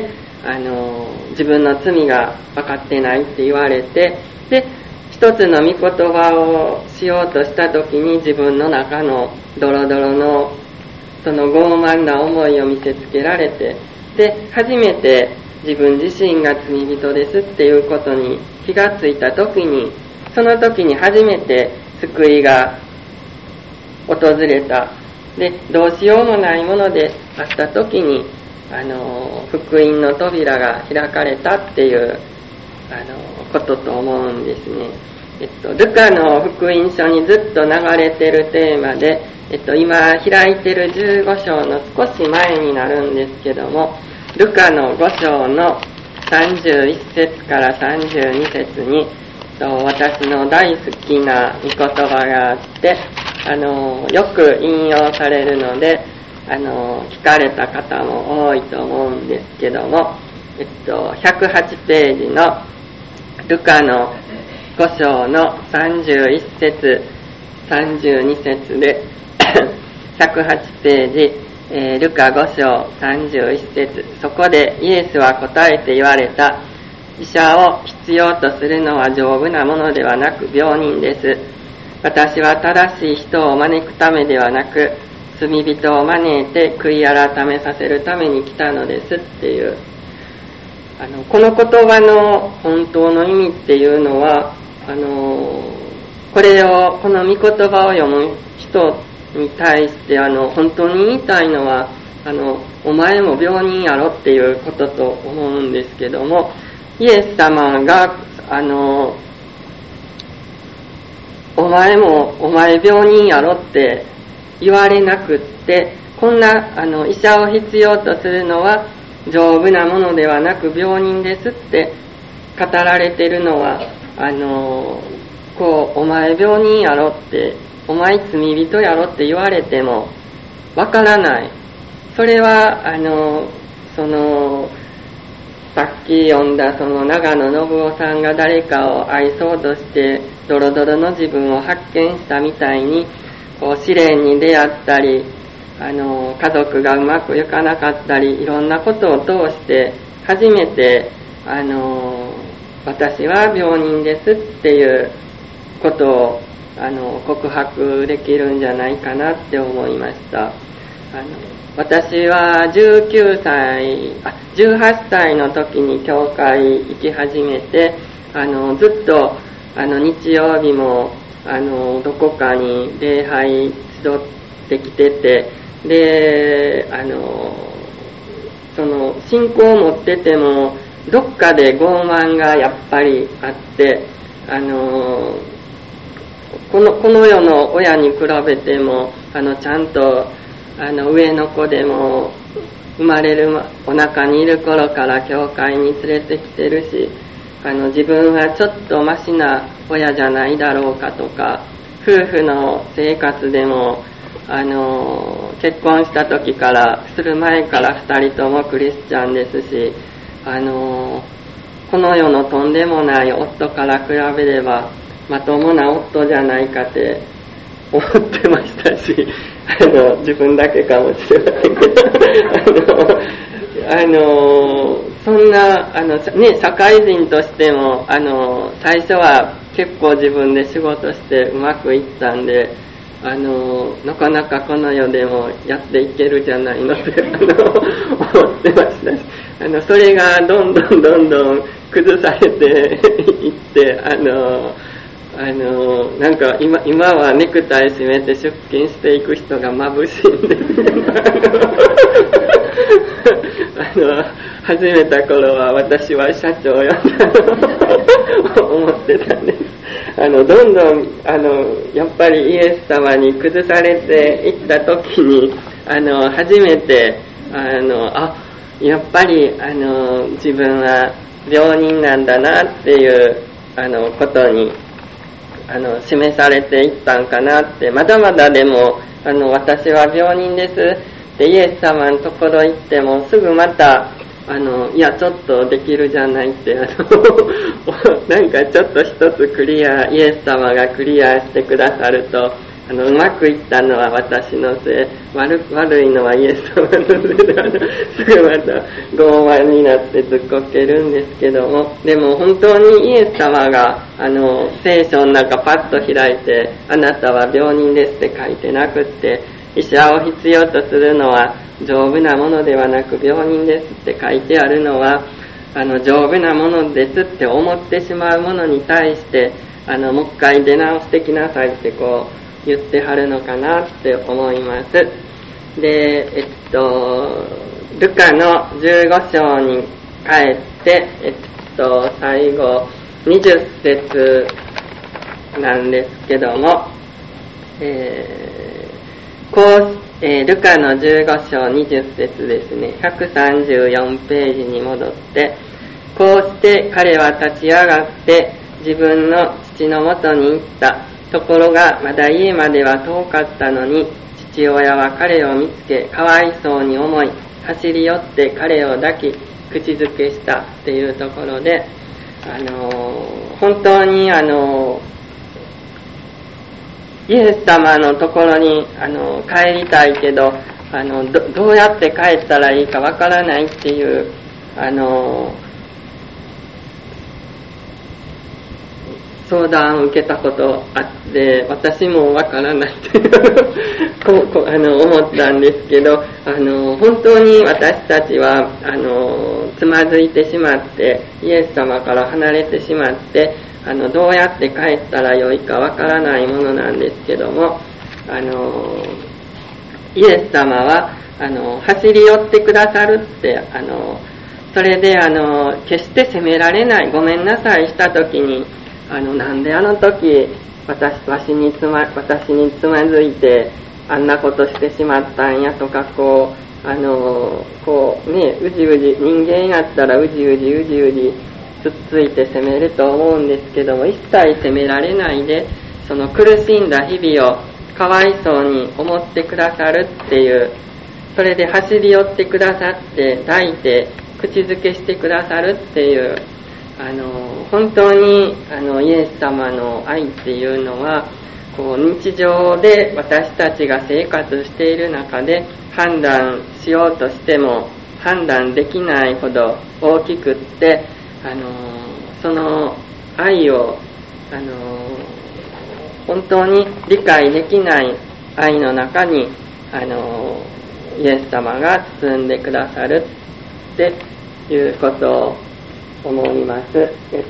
自分の罪が分かってないって言われて、で、一つの御言葉をしようとした時に自分の中のドロドロのその傲慢な思いを見せつけられて、で、初めて自分自身が罪人ですっていうことに気がついた時に、その時に初めて救いが訪れた。で、どうしようもないものであった時に、福音の扉が開かれたっていうことと思うんですね。ルカの福音書にずっと流れてるテーマで、今開いてる15章の少し前になるんですけども、ルカの5章の31節から32節に、私の大好きな御言葉があって、よく引用されるので、聞かれた方も多いと思うんですけども、108ページのルカの5章の31節32節で108ページ、ルカ5章31節、そこでイエスは答えて言われた。医者を必要とするのは丈夫なものではなく病人です。私は正しい人を招くためではなく、罪人を招いて悔い改めさせるために来たのですっていう、この言葉の本当の意味っていうのは、この御言葉を読む人に対して本当に言いたいのは、お前も病人やろっていうことと思うんですけども、イエス様がお前病人やろって言われなくって、こんな医者を必要とするのは丈夫なものではなく病人ですって語られているのは、お前病人やろって、お前罪人やろって言われてもわからない。それはさっき読んだその長野信夫さんが誰かを愛そうとしてドロドロの自分を発見したみたいに、試練に出会ったり、家族がうまくいかなかったり、いろんなことを通して初めて私は病人ですっていうことを告白できるんじゃないかなって思いました。私は18歳の時に教会行き始めて、ずっと日曜日もどこかに礼拝集ってきてて、でその信仰を持っててもどっかで傲慢がやっぱりあって、この世の親に比べてもちゃんと上の子でも生まれるお腹にいる頃から教会に連れてきてるし、自分はちょっとマシな親じゃないだろうかとか、夫婦の生活でも結婚した時からする前から2人ともクリスチャンですし、この世のとんでもない夫から比べればまともな夫じゃないかって思ってましたし、自分だけかもしれないけどそんな社会人としても最初は結構自分で仕事してうまくいったんで、なかなかこの世でもやっていけるじゃないので思ってましたし、それがどんどん崩されていってなんか今はネクタイ締めて出勤していく人が眩しいんです始めた頃は私は社長やと思ってたんです。どんどんやっぱりイエス様に崩されていった時に初めてやっぱり自分は病人なんだなっていうことに示されていったんかなって、まだまだでも私は病人ですってイエス様のところ行ってもすぐまたいやちょっとできるじゃないってなんかちょっと一つイエス様がクリアしてくださるとうまくいったのは私のせい、悪いのはイエス様のせいですぐまた傲慢になってずっこけるんですけども、でも本当にイエス様が聖書の中パッと開いてあなたは病人ですって書いてなくって、医者を必要とするのは丈夫なものではなく病人ですって書いてあるのは丈夫なものですって思ってしまうものに対してもう一回出直してきなさいってこう言ってはるのかなって思います。で、ルカの15章に帰って、最後20節なんですけども、ルカの15章20節ですね、134ページに戻って、こうして彼は立ち上がって自分の父のもとに行った。ところがまだ家までは遠かったのに、父親は彼を見つけかわいそうに思い走り寄って彼を抱き口づけしたっていうところで、本当にイエス様のところに帰りたいけどどうやって帰ったらいいかわからないっていう相談を受けたことあって、私もわからないって思ったんですけど、本当に私たちはつまずいてしまってイエス様から離れてしまってどうやって帰ったらよいかわからないものなんですけども、イエス様は走り寄ってくださるってそれで決して責められない、ごめんなさいした時になんで時私につまずいてあんなことしてしまったんやとかうじうじ人間やったらうじうじつっついて責めると思うんですけども、一切責められないでその苦しんだ日々をかわいそうに思ってくださるっていう、それで走り寄ってくださって抱いて口づけしてくださるっていう本当にイエス様の愛っていうのは日常で私たちが生活している中で判断しようとしても判断できないほど大きくってその愛を本当に理解できない愛の中にイエス様が包んでくださるっていうことを思います。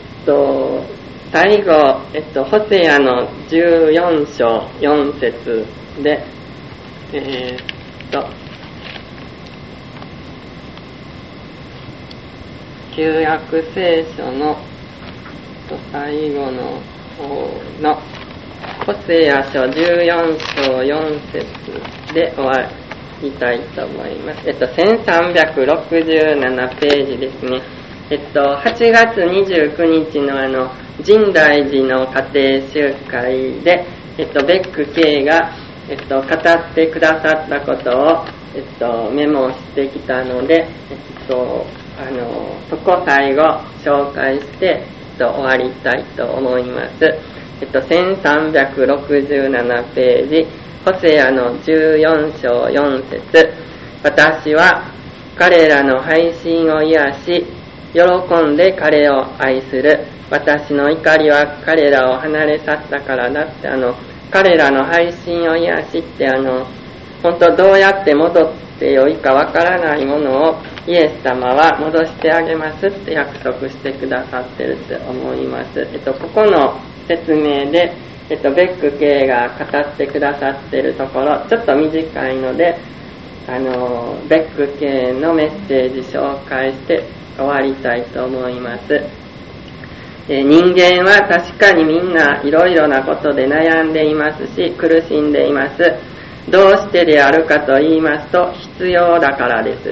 最後、ホセアの14章4節で、旧約聖書の最後の方のホセア書14章4節で終わりたいと思います。1367ページですね。8月29日の深大寺の家庭集会で、ベック K が、語ってくださったことを、メモしてきたので、そこ最後紹介して、終わりたいと思います。1367ページ、ホセアの14章4節、私は彼らの配信を癒し、喜んで彼を愛する。私の怒りは彼らを離れ去ったからだって、彼らの配信を癒しって本当どうやって戻ってよいかわからないものをイエス様は戻してあげますって約束してくださってるって思います。ここの説明で、ベック K が語ってくださってるところ、ちょっと短いので、ベック K のメッセージ紹介して終わりたいと思います。人間は確かにみんないろいろなことで悩んでいますし苦しんでいます。どうしてであるかと言いますと必要だからです。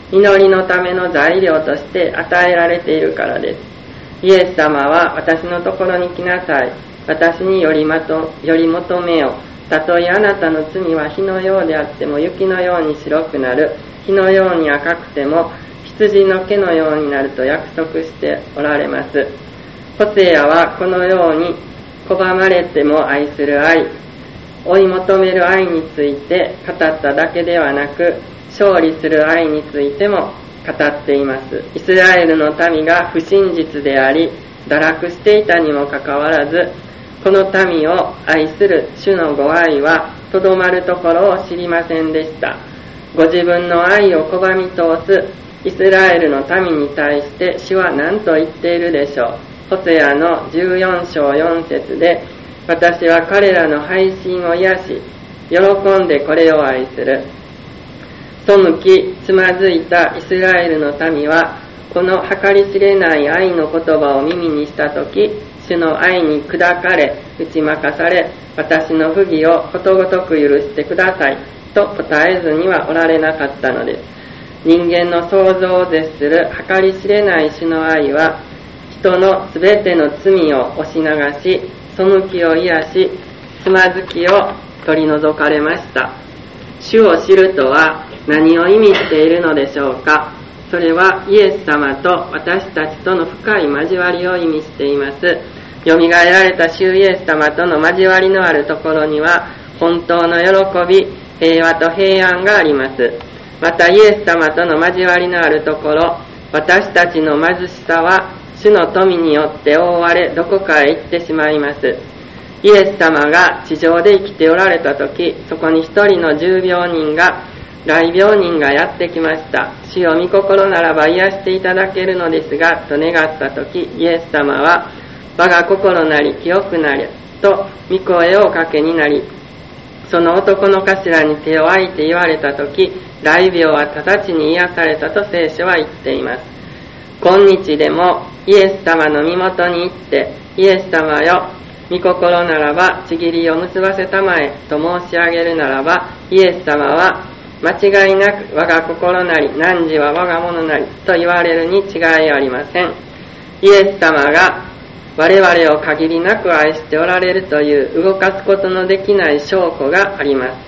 祈りのための材料として与えられているからです。イエス様は私のところに来なさい。私により求めよ。たとえあなたの罪は火のようであっても雪のように白くなる。火のように赤くても羊の毛のようになると約束しておられます。ホセアはこのように拒まれても愛する愛、追い求める愛について語っただけではなく、勝利する愛についても語っています。イスラエルの民が不真実であり堕落していたにもかかわらず、この民を愛する主のご愛はとどまるところを知りませんでした。ご自分の愛を拒み通すイスラエルの民に対して主は何と言っているでしょう。ホセアの14章4節で、私は彼らの背信を癒し、喜んでこれを愛する。背きつまずいたイスラエルの民は、この計り知れない愛の言葉を耳にしたとき、主の愛に砕かれ、打ち負かされ、私の不義をことごとく許してくださいと答えずにはおられなかったのです。人間の想像を絶する計り知れない主の愛は、人のすべての罪を押し流し、背きを癒し、つまずきを取り除かれました。主を知るとは何を意味しているのでしょうか。それはイエス様と私たちとの深い交わりを意味しています。よみがえられた主イエス様との交わりのあるところには、本当の喜び、平和と平安があります。またイエス様との交わりのあるところ、私たちの貧しさは主の富によって覆われ、どこかへ行ってしまいます。イエス様が地上で生きておられたとき、そこに一人の重病人が、癩病人がやってきました。主よ御心ならば癒していただけるのですが、と願ったとき、イエス様は、我が心なり清くなり、と御声をおかけになり、その男の頭に手を空いて言われたとき、癩病は直ちに癒されたと聖書は言っています。今日でもイエス様の身元に行って、イエス様よ、御心ならばちぎりを結ばせたまえと申し上げるならば、イエス様は間違いなく我が心なり汝は我がものなりと言われるに違いありません。イエス様が我々を限りなく愛しておられるという動かすことのできない証拠があります。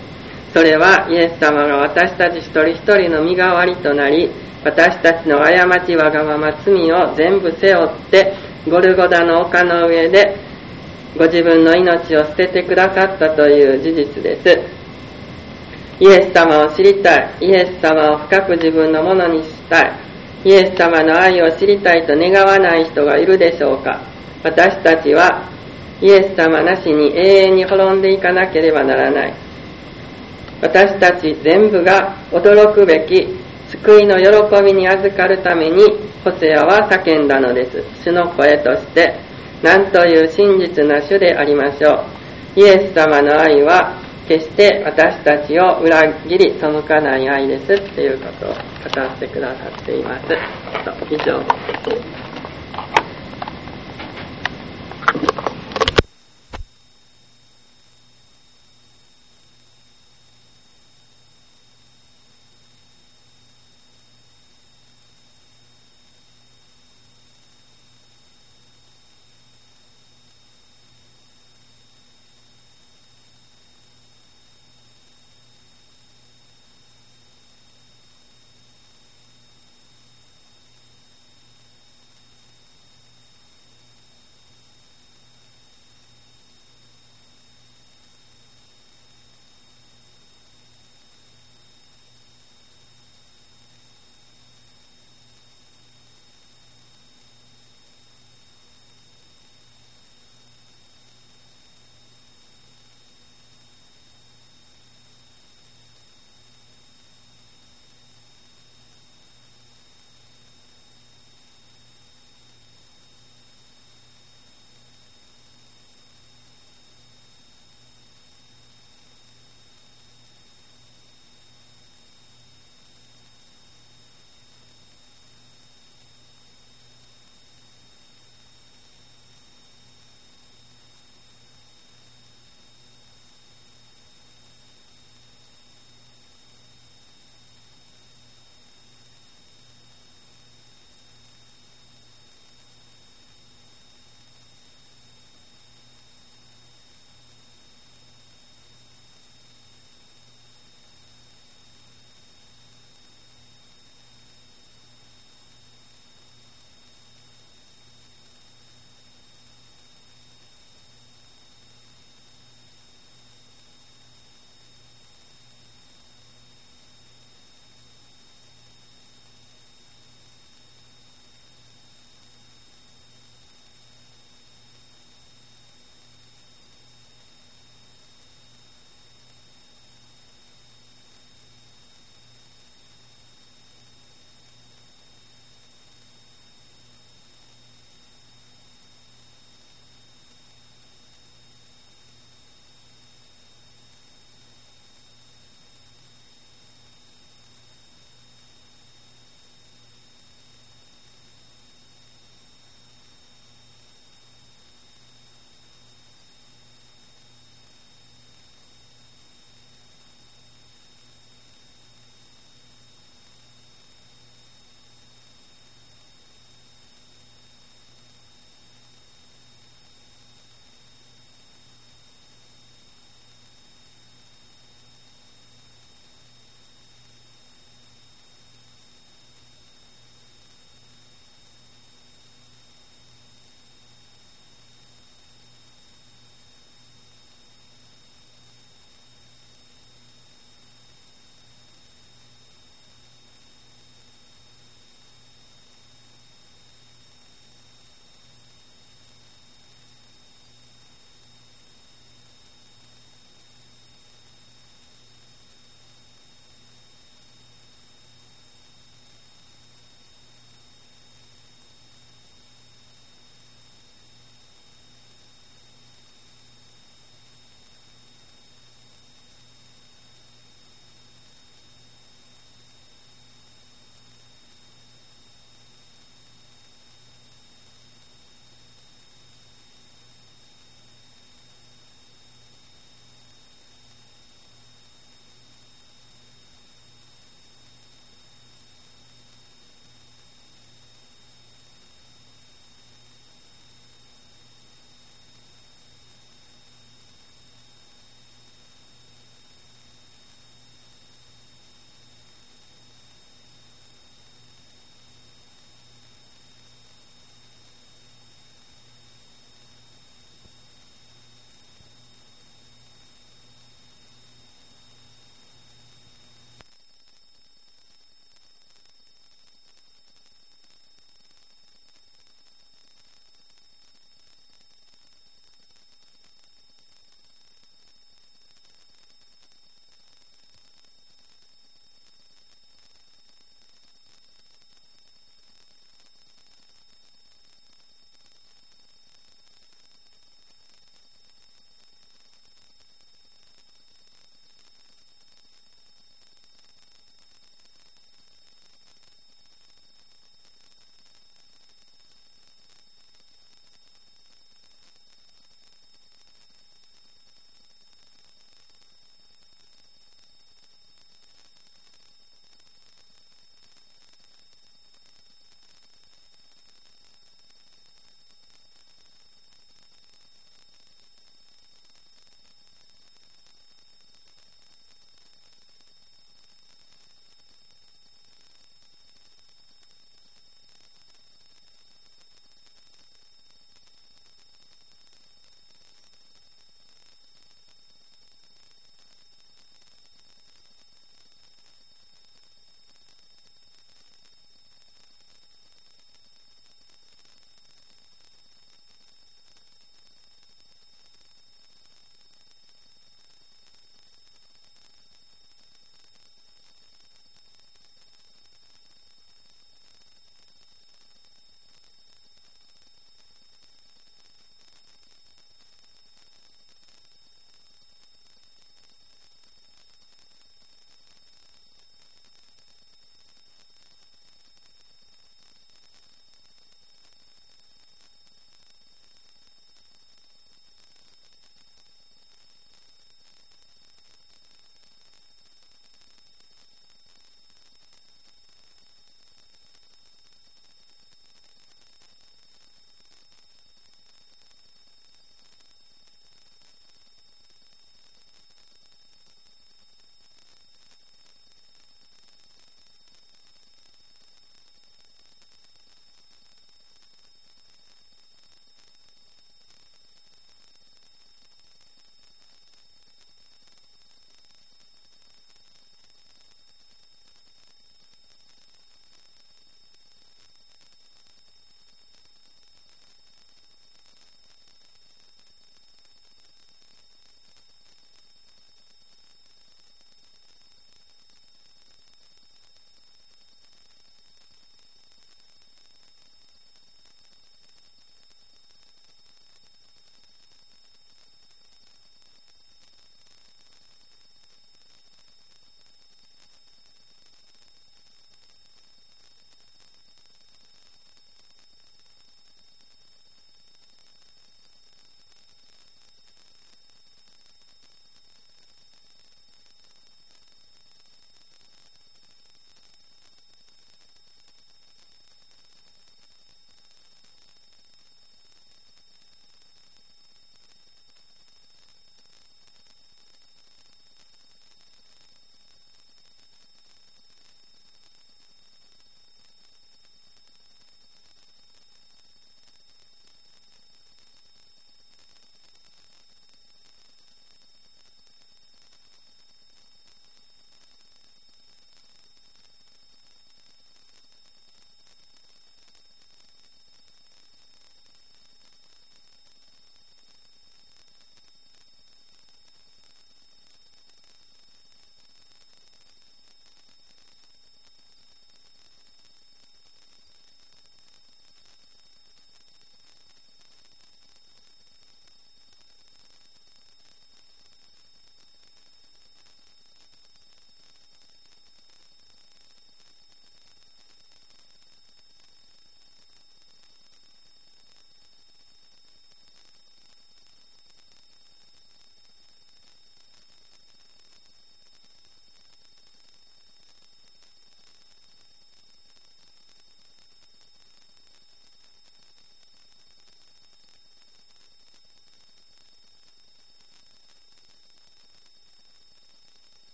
それはイエス様が私たち一人一人の身代わりとなり、私たちの過ちわがまま罪を全部背負ってゴルゴダの丘の上でご自分の命を捨ててくださったという事実です。イエス様を知りたい。イエス様を深く自分のものにしたい。イエス様の愛を知りたいと願わない人がいるでしょうか。私たちはイエス様なしに永遠に滅んでいかなければならない。私たち全部が驚くべき救いの喜びに預かるためにホセアは叫んだのです。主の声として、なんという真実な主でありましょう。イエス様の愛は決して私たちを裏切り背かない愛ですっていうことを語ってくださっています。以上です。